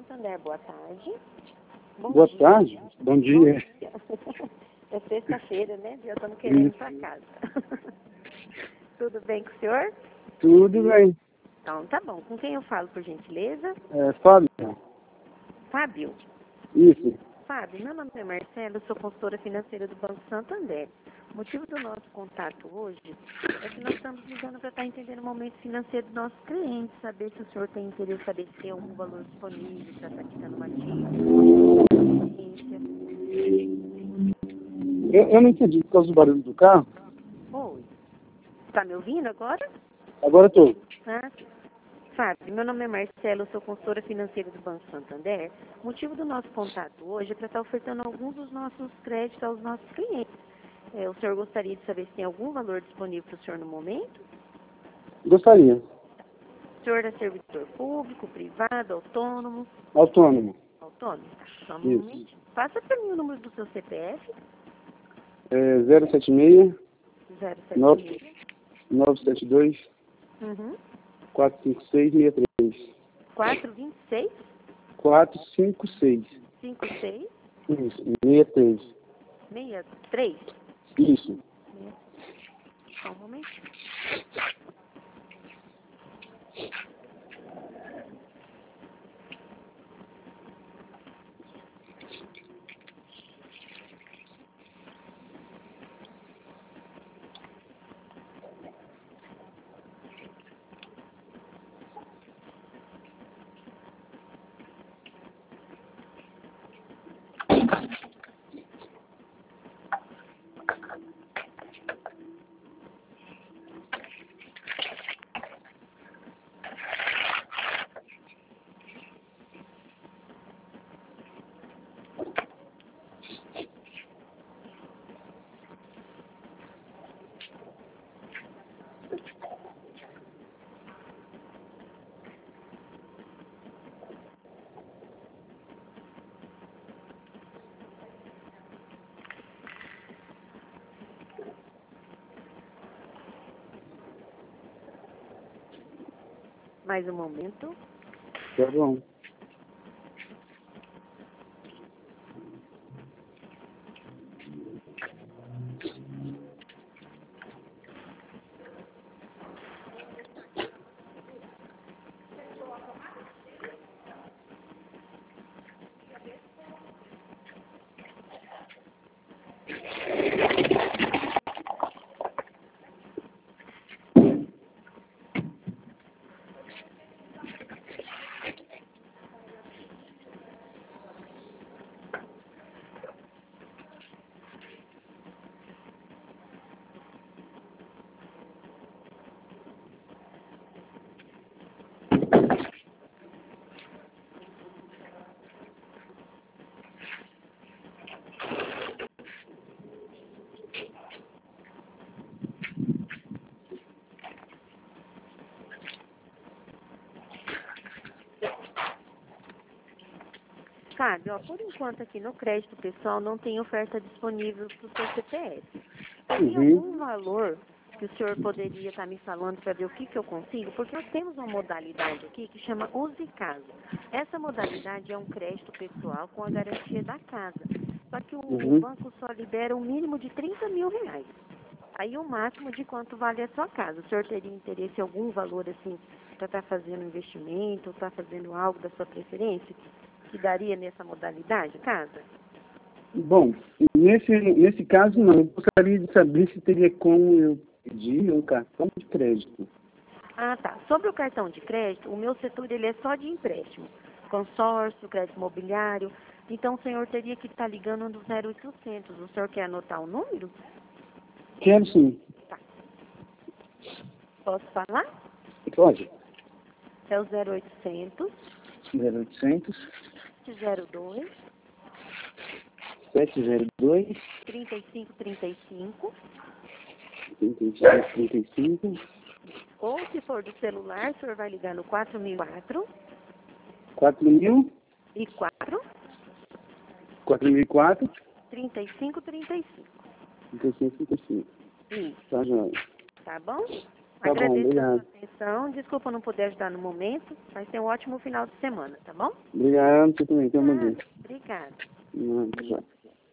Santander, boa tarde. Boa tarde, bom dia. É sexta-feira, né? Já estamos querendo ir para casa. Tudo bem com o senhor? Tudo bem. Então, tá bom. Com quem eu falo, por gentileza? Fábio? Fábio. Isso. Fábio, meu nome é Marcelo, eu sou consultora financeira do Banco Santander. O motivo do nosso contato hoje é que nós estamos ligando para estar entendendo o momento financeiro dos nossos clientes, saber se o senhor tem interesse em saber se tem algum valor disponível para estar quitando uma dívida. Eu não entendi por causa do barulho do carro. Oi. Está me ouvindo agora? Agora estou. Ah, Fábio, meu nome é Marcelo, eu sou consultora financeira do Banco Santander. O motivo do nosso contato hoje é para estar ofertando alguns dos nossos créditos aos nossos clientes. O senhor gostaria de saber se tem algum valor disponível para o senhor no momento? Gostaria. O senhor é servidor público, privado, autônomo? Autônomo. Autônomo? Só um Isso. momento. Passa para mim o número do seu CPF. 076 076. 972 Uhum. 456 63. 426 456. 56 Isso, 63. 63. Isso. Só um momento. Mais um momento. Tá bom. Fábio, por enquanto aqui no crédito pessoal não tem oferta disponível para o seu CPF. Tem algum valor que o senhor poderia estar me falando para ver o que eu consigo? Porque nós temos uma modalidade aqui que chama Use Casa. Essa modalidade é um crédito pessoal com a garantia da casa. Só que o banco só libera um mínimo de R$ 30.000. Aí o máximo de quanto vale a sua casa. O senhor teria interesse em algum valor assim para estar fazendo investimento, ou estar fazendo algo da sua preferência? Que daria nessa modalidade, casa? Bom, nesse caso não. Eu gostaria de saber se teria como eu pedir um cartão de crédito. Ah, tá. Sobre o cartão de crédito, o meu setor ele é só de empréstimo. Consórcio, crédito imobiliário. Então o senhor teria que estar ligando no 0800. O senhor quer anotar o número? Quero sim. Tá. Posso falar? Pode. É o 0800 0800 702 702 3535. 3535. Ou se for do celular, o senhor vai ligar no 4004 4000. e 4004. 3535. 3535. Isso. Tá, joia. Tá bom? Tá bom, Agradeço a sua obrigado. atenção. Desculpa não poder ajudar no momento. Vai ser um ótimo final de semana, tá bom? Obrigado, você também, tem um bom dia. Obrigada. Obrigado.